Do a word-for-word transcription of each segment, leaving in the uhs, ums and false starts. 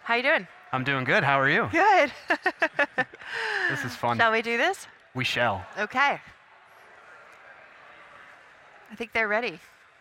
How you doing? I'm doing good. How are you? Good. This is fun. Shall we do this? We shall. Okay. I think they're ready.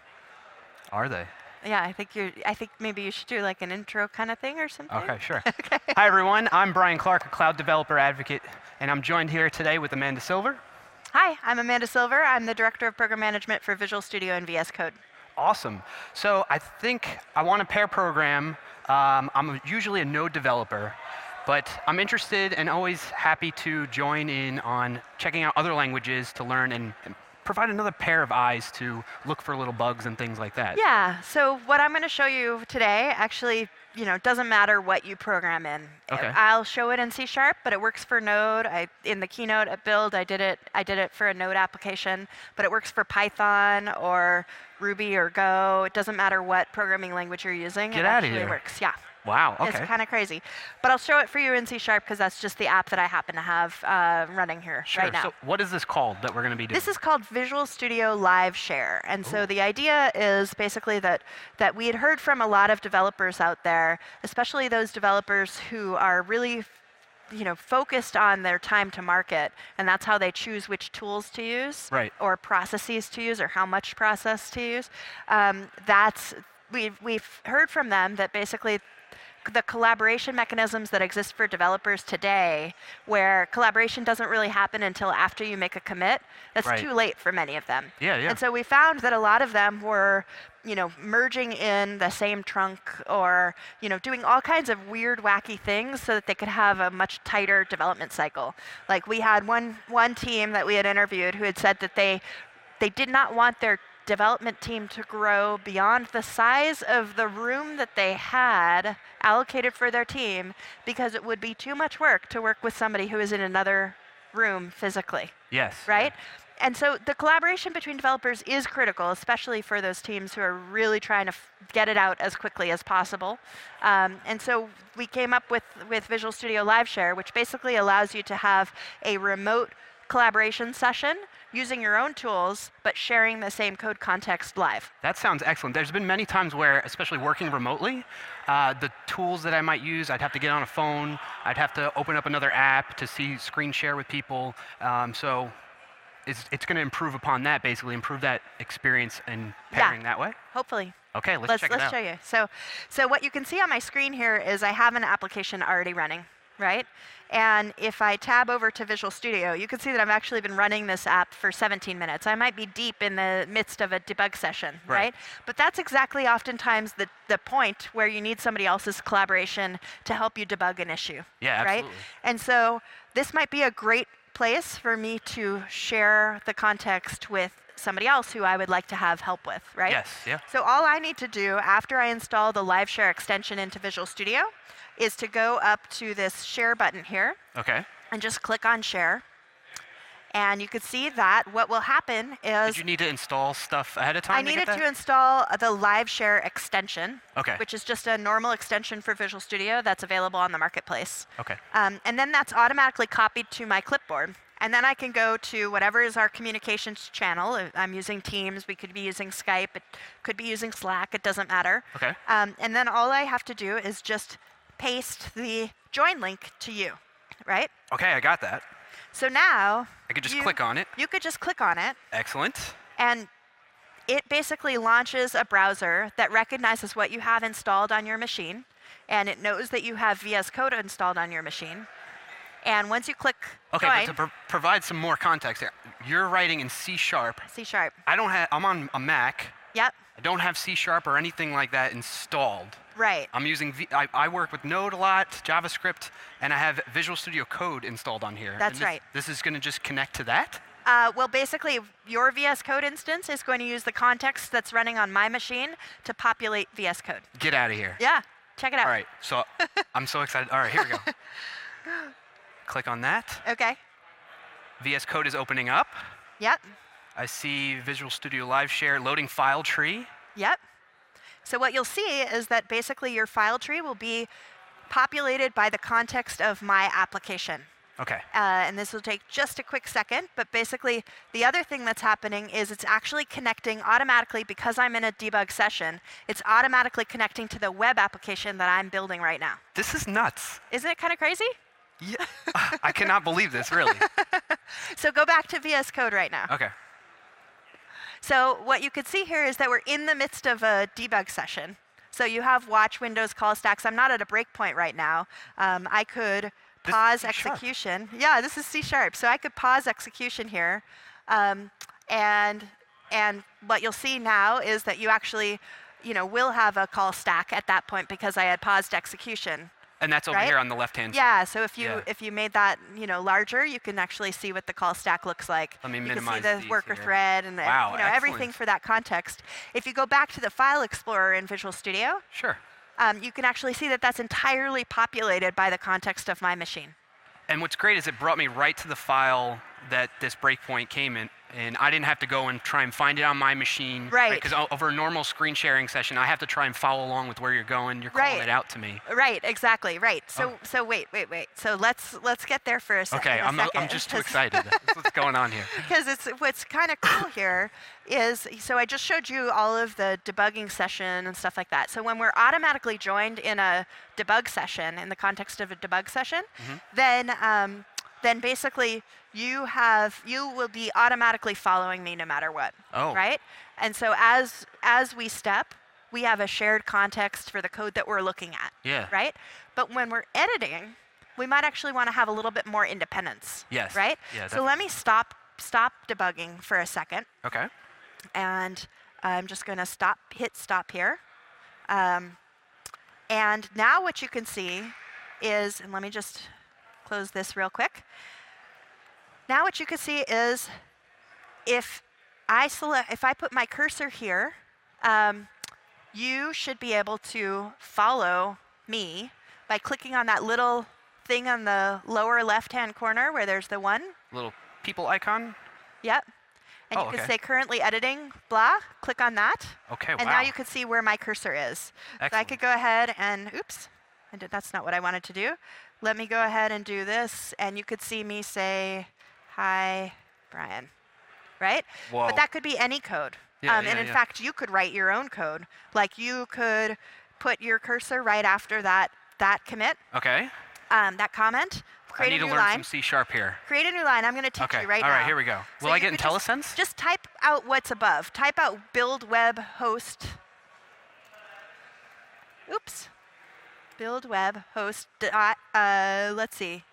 Are they? Yeah, I think you're. I think maybe you should do like an intro kind of thing or something. Okay, sure. Okay. Hi, everyone. I'm Brian Clark, a cloud developer advocate, and I'm joined here today with Amanda Silver. Hi, I'm Amanda Silver. I'm the Director of Program Management for Visual Studio and V S Code. Awesome. So I think I want to pair program. Um, I'm usually a Node developer, but I'm interested and always happy to join in on checking out other languages to learn and, and provide another pair of eyes to look for little bugs and things like that. Yeah. So what I'm going to show you today actually, you know, doesn't matter what you program in. Okay. I'll show it in C Sharp, but it works for Node. I in the keynote at Build, I did it. I did it for a Node application, but it works for Python or Ruby or Go. It doesn't matter what programming language you're using. Get it outta actually here. works. Yeah. Wow. Okay. It's kind of crazy. But I'll show it for you in C Sharp because that's just the app that I happen to have uh, running here Sure. right now. So what is this called that we're going to be doing? This is called Visual Studio Live Share. And so the idea is basically that, that we had heard from a lot of developers out there, especially those developers who are really you know, focused on their time to market, and that's how they choose which tools to use, Right. or processes to use, or how much process to use. Um, that's we've we've heard from them that basically the collaboration mechanisms that exist for developers today, where collaboration doesn't really happen until after you make a commit, that's Right. too late for many of them. Yeah, yeah. And so we found that a lot of them were, you know, merging in the same trunk or, you know, doing all kinds of weird, wacky things so that they could have a much tighter development cycle. Like we had one one team that we had interviewed who had said that they they did not want their development team to grow beyond the size of the room that they had allocated for their team because it would be too much work to work with somebody who is in another room physically, Yes. right? And so the collaboration between developers is critical, especially for those teams who are really trying to f- get it out as quickly as possible. Um, and so we came up with, with Visual Studio Live Share, which basically allows you to have a remote collaboration session using your own tools, but sharing the same code context live. That sounds excellent. There's been many times where, especially working remotely, uh, the tools that I might use, I'd have to get on a phone, I'd have to open up another app to see screen share with people. Um, so it's, it's going to improve upon that, basically, improve that experience and pairing Yeah. that way. Hopefully. Okay, let's, let's check let's it out. show you. So, so what you can see on my screen here is I have an application already running, right? And if I tab over to Visual Studio, you can see that I've actually been running this app for seventeen minutes. I might be deep in the midst of a debug session, Right. right? But that's exactly oftentimes the, the point where you need somebody else's collaboration to help you debug an issue, Yeah, right? absolutely. And so this might be a great place for me to share the context with somebody else who I would like to have help with, right? Yes, yeah. So all I need to do after I install the Live Share extension into Visual Studio is to go up to this Share button here Okay. and just click on Share. And you can see that what will happen is Did you need to install stuff ahead of time I to get needed that? to install the Live Share extension, Okay. which is just a normal extension for Visual Studio that's available on the marketplace. Okay. Um, and then that's automatically copied to my clipboard. And then I can go to whatever is our communications channel. If I'm using Teams, we could be using Skype, it could be using Slack, it doesn't matter. Okay. Um, and then all I have to do is just paste the join link to you, right? Okay, I got that. So now I could just you- click on it. you could just click on it, Excellent. and it basically launches a browser that recognizes what you have installed on your machine, and it knows that you have V S Code installed on your machine. And once you click Okay, join, but to pro- provide some more context here, you're writing in C Sharp. C Sharp. I don't have. I'm on a Mac. Yep, I don't have C Sharp or anything like that installed. right. I'm using. V- I, I work with Node a lot, JavaScript, and I have Visual Studio Code installed on here. That's And this, right. This is going to just connect to that. Uh, well, basically, your V S Code instance is going to use the context that's running on my machine to populate V S Code. Get out of here. Yeah, check it out. All right. So I'm so excited. All right, here we go. Click on that. Okay. V S Code is opening up. Yep. I see Visual Studio Live Share loading file tree. Yep. So what you'll see is that basically your file tree will be populated by the context of my application. Okay. Uh, and this will take just a quick second, but basically the other thing that's happening is it's actually connecting automatically because I'm in a debug session. It's automatically connecting to the web application that I'm building right now. This is nuts. Isn't it kind of crazy? Yeah. I cannot believe this, really. So go back to V S Code right now. Okay. So what you can see here is that we're in the midst of a debug session. So you have watch windows, call stacks. I'm not at a breakpoint right now. Um, I could This pause is C sharp. execution. Yeah, this is C sharp. So I could pause execution here. Um, and, and what you'll see now is that you actually you know, will have a call stack at that point because I had paused execution. And that's over right? here on the left-hand side. Yeah, so if you Yeah. if you made that you know larger, you can actually see what the call stack looks like. Let me you minimize can see the these worker here. thread and, and Wow, you know everything excellent. for that context. If you go back to the File Explorer in Visual Studio, Sure. um, you can actually see that that's entirely populated by the context of my machine. And what's great is it brought me right to the file that this breakpoint came in, and I didn't have to go and try and find it on my machine. Right. Because over a normal screen sharing session, I have to try and follow along with where you're going. You're calling Right. it out to me. Right, exactly, right. So Oh. so wait, wait, wait. So let's let's get there for a, sec- Okay, in a I'm, second. I'm just too 'cause- excited. That's what's going on here. Because it's what's kind of cool here is, so I just showed you all of the debugging session and stuff like that. So when we're automatically joined in a debug session, in the context of a debug session, Mhm. then um, then basically you have you will be automatically following me no matter what. Oh. Right? And so as as we step, we have a shared context for the code that we're looking at. Yeah. Right? But when we're editing, we might actually want to have a little bit more independence. Yes. Right? Yeah, so let me stop stop debugging for a second, Okay. and I'm just going to stop hit stop here. Um, and now what you can see is, and let me just close this real quick. Now what you can see is if I select, if I put my cursor here, um, you should be able to follow me by clicking on that little thing on the lower left-hand corner where there's the one. Little people icon. Yep. And Oh, you can okay. say currently editing, blah, click on that. Okay, And wow. now you can see where my cursor is. So I Excellent. could go ahead and, oops, I did, that's not what I wanted to do. Let me go ahead and do this, and you could see me say, hi, Brian, right? Whoa. But that could be any code. Yeah, um, and yeah, in yeah. fact, you could write your own code. Like you could put your cursor right after that, that commit, Okay. um, that comment, I create need a to new learn line. some C sharp here. Create a new line. I'm going to teach Okay. you right All now. right, here we go. So Will I you get could just- IntelliSense? Just type out what's above. Type out build web host. Oops. Build web host dot, uh, let's see.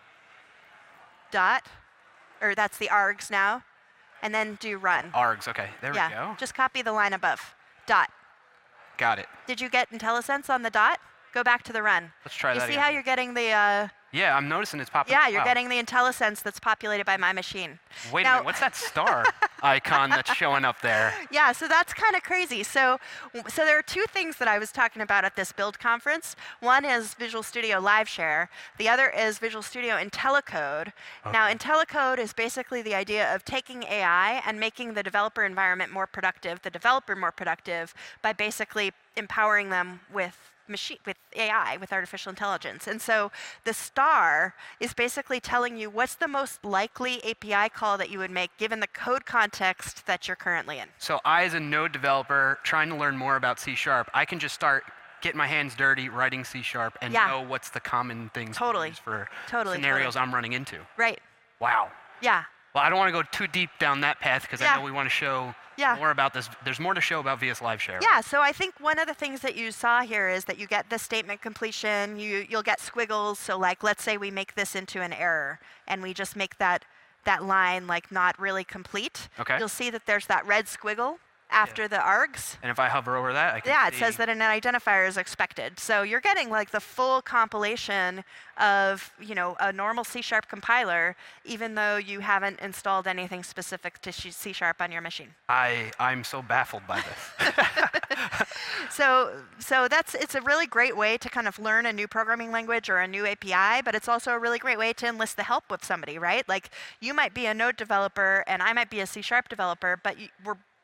Dot, or that's the args now. And then do run. Args. Okay. There yeah, we go. just copy the line above. Dot. Got it. Did you get IntelliSense on the dot? Go back to the run. Let's try You that see again. how you're getting the, uh, Yeah, I'm noticing it's popping. yeah, you're Wow. getting the IntelliSense that's populated by my machine. Wait now- a minute. What's that star icon that's showing up there? Yeah, so that's kind of crazy. So, so there are two things that I was talking about at this build conference. One is Visual Studio Live Share. The other is Visual Studio IntelliCode. Now, Okay. IntelliCode is basically the idea of taking A I and making the developer environment more productive, the developer more productive, by basically empowering them with machine, with A I, with artificial intelligence. And so the star is basically telling you what's the most likely A P I call that you would make given the code context that you're currently in. So I, as a Node developer, trying to learn more about C sharp, I can just start getting my hands dirty writing C sharp and Yeah. know what's the common things to Totally. use for Totally, scenarios totally. I'm running into. Right. Wow. Yeah. Well, I don't want to go too deep down that path because Yeah. I know we want to show Yeah. more about this. There's more to show about V S Live Share. Yeah, so I think one of the things that you saw here is that you get the statement completion, you, you'll get squiggles. So like, let's say we make this into an error and we just make that, that line like not really complete. Okay. You'll see that there's that red squiggle after the args. And if I hover over that, I can Yeah, it see- says that an identifier is expected. So you're getting like the full compilation of, you know, a normal C sharp compiler, even though you haven't installed anything specific to C sharp on your machine. I, I'm so baffled by this. So, so that's it's a really great way to kind of learn a new programming language or a new A P I, but it's also a really great way to enlist the help of somebody, right? Like you might be a Node developer and I might be a C sharp developer, but you, we're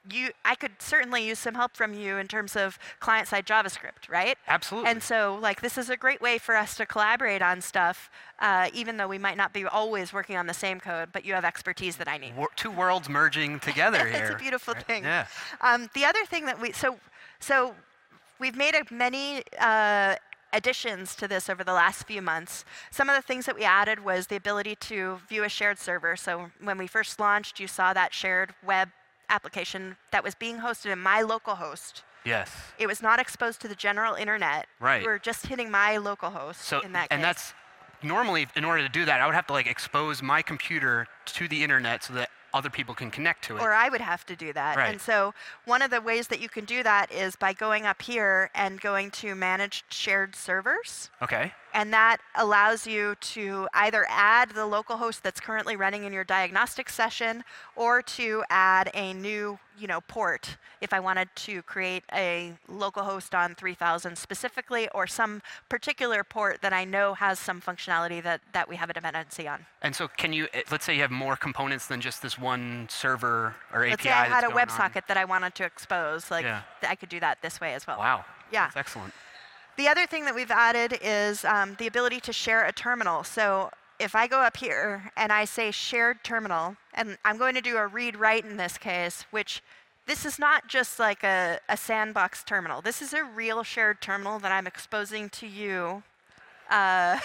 you, I could certainly use some help from you in terms of client-side JavaScript, right? Absolutely. And so, like, this is a great way for us to collaborate on stuff, uh, even though we might not be always working on the same code, but you have expertise that I need. Wor- two worlds merging together here. It's a beautiful right? thing. Yeah. Um, the other thing that we, so, so we've made a, many uh, additions to this over the last few months. Some of the things that we added was the ability to view a shared server. So when we first launched, you saw that shared web application that was being hosted in my local host. Yes. It was not exposed to the general internet. Right. We were just hitting my local host So, in that and case. that's normally, in order to do that, I would have to like expose my computer to the internet so that other people can connect to it. Or I would have to do that. Right. And so one of the ways that you can do that is by going up here and going to manage shared servers. Okay. And that allows you to either add the local host that's currently running in your diagnostic session or to add a new, you know, port if I wanted to create a local host on three thousand specifically or some particular port that I know has some functionality that, that we have a dependency on. And so can you, eh, let's say you have more components than just this one server or Let's A P I say I had that's a going on. WebSocket that I wanted to expose. Like, Yeah. th- I could do that this way as well. Wow. Yeah. That's excellent. The other thing that we've added is um, the ability to share a terminal. So if I go up here and I say shared terminal, and I'm going to do a read write in this case, which this is not just like a, a sandbox terminal. This is a real shared terminal that I'm exposing to you uh,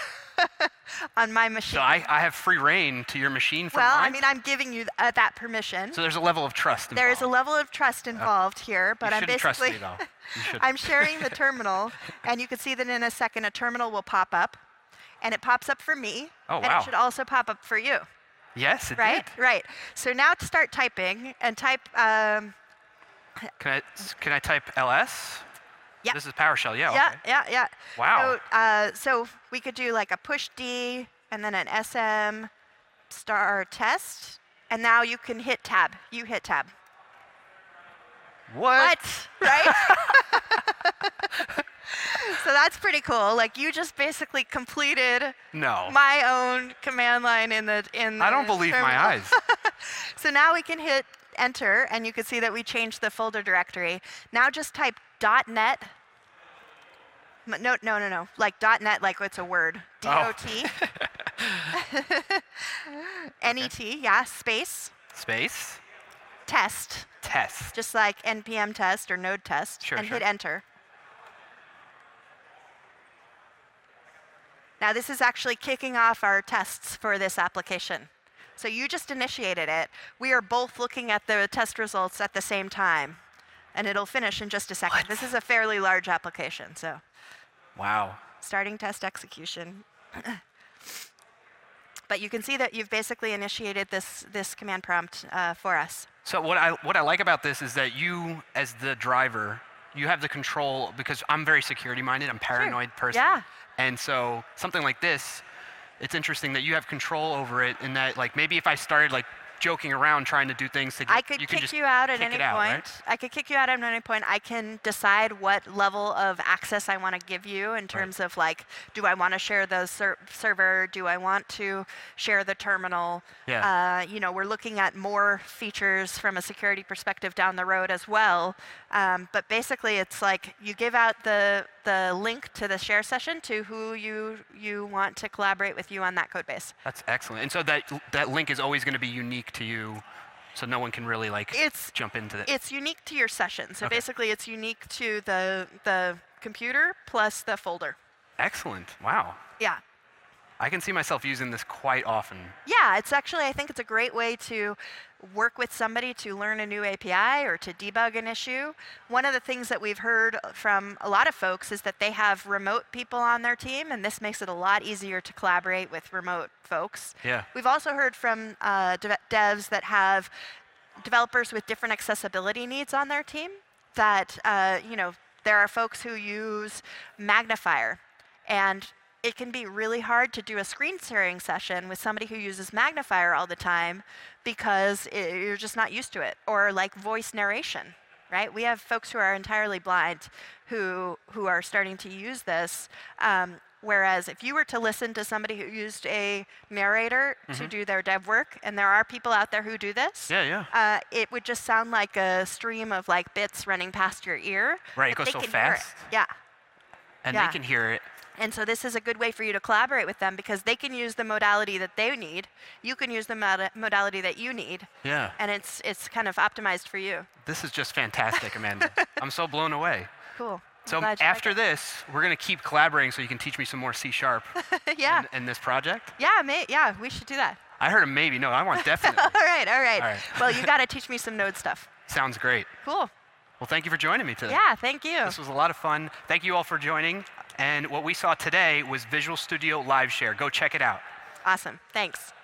on my machine. So I, I have free reign to your machine from well, mine? I mean, I'm giving you th- uh, that permission. So there's a level of trust involved. There is a level of trust involved here, but you I'm shouldn't trust basically me, though. You should. I'm sharing the terminal, and you can see that in a second a terminal will pop up, and it pops up for me, Oh, and wow. it should also pop up for you, Yes, it right? did. Right. So now to start typing and type. Um, Can I, s- can I type L S? Yeah. This is PowerShell, yeah, yeah, okay. yeah, yeah. Wow. So, uh, so we could do like a push D and then an S M star test, and now you can hit tab. You hit tab. What? What? Right? So that's pretty cool. Like you just basically completed No. my own command line in the in the I don't believe my terminal. eyes. So now we can hit enter, and you can see that we changed the folder directory. Now just type .net. M- No, no, no, no. Like .net, like it's a word. D O T. N E T, yeah, space, Space. test, Test. just like N P M test or node test, Sure, and sure. hit enter. Now this is actually kicking off our tests for this application. So you just initiated it. We are both looking at the test results at the same time. And it'll finish in just a second. What? This is a fairly large application, so Wow. starting test execution. But you can see that you've basically initiated this, this command prompt uh, for us. So what I what I like about this is that you, as the driver, you have the control because I'm very security minded. I'm a paranoid person. Yeah. And so something like this, it's interesting that you have control over it. In that, like maybe if I started like joking around trying to do things to get, I could you can kick just you out at kick any it out, point. right? I could kick you out at any point. I can decide what level of access I want to give you in terms of like, do I want to share the ser- server? Do I want to share the terminal? Yeah. Uh, you know, we're looking at more features from a security perspective down the road as well. Um, but basically, it's like you give out the the link to the share session to who you you want to collaborate with you on that code base. That's excellent. And so that that link is always going to be unique to you, so no one can really like It's jump into it. It's unique to your session. So Okay. basically, it's unique to the the computer plus the folder. Excellent. Wow. Yeah. I can see myself using this quite often. Yeah, it's actually, I think it's a great way to work with somebody to learn a new A P I or to debug an issue. One of the things that we've heard from a lot of folks is that they have remote people on their team, and this makes it a lot easier to collaborate with remote folks. Yeah. We've also heard from uh, dev- devs that have developers with different accessibility needs on their team that, uh, you know, there are folks who use Magnifier, and it can be really hard to do a screen sharing session with somebody who uses Magnifier all the time because it, you're just not used to it. Or like voice narration, right? We have folks who are entirely blind who who are starting to use this. Um, Whereas if you were to listen to somebody who used a narrator to do their dev work, and there are people out there who do this, Yeah, yeah. uh, it would just sound like a stream of like bits running past your ear. Right, it but goes they so can hear it. fast. Yeah. And Yeah. they can hear it. And so this is a good way for you to collaborate with them because they can use the modality that they need. You can use the mod- modality that you need. Yeah. And it's it's kind of optimized for you. This is just fantastic, Amanda. I'm so blown away. Cool. I'm So glad you like after it. this, we're going to keep collaborating so you can teach me some more C Sharp yeah. in, in this project. Yeah, may- yeah, we should do that. I heard a maybe. No, I want definitely. all right, all right. All right. Well, you got to teach me some Node stuff. Sounds great. Cool. Well, thank you for joining me today. Yeah, thank you. This was a lot of fun. Thank you all for joining. And what we saw today was Visual Studio Live Share. Go check it out. Awesome. Thanks.